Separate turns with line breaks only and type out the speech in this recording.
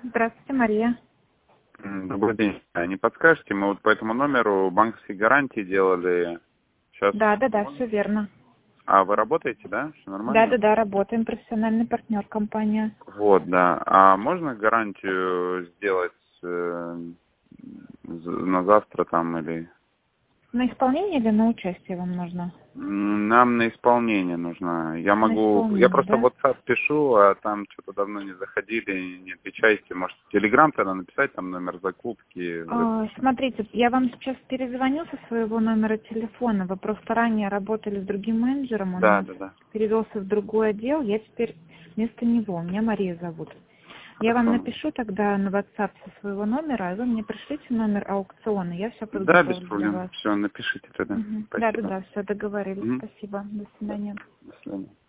Здравствуйте, Мария.
Добрый день. Не подскажете, мы вот по этому номеру банковские гарантии делали. Сейчас.
Да, все верно.
А вы работаете, да? Все нормально?
Да, работаем, профессиональный партнер компания.
Вот, да. А можно гарантию сделать на завтра там или...
На исполнение или на участие вам нужно?
Нам на исполнение нужна. Я
На исполнение,
просто в
да?
WhatsApp пишу, а там что-то давно не заходили, не отвечаете. Может, в Telegram тогда написать там номер закупки.
Смотрите, я вам сейчас перезвоню со своего номера телефона. Вы просто ранее работали с другим менеджером, он у нас
Да.
перевелся в другой отдел, я теперь вместо него. Меня Мария зовут. Я вам
Хорошо.
напишу тогда на WhatsApp со своего номера, а вы мне пришлите номер аукциона, я все
Да, без
подготовлю для
проблем.
вас.
Все, напишите тогда.
Мгм.
Спасибо.
Все договорились.
Мгм.
Спасибо. До
Да.
свидания.
До свидания.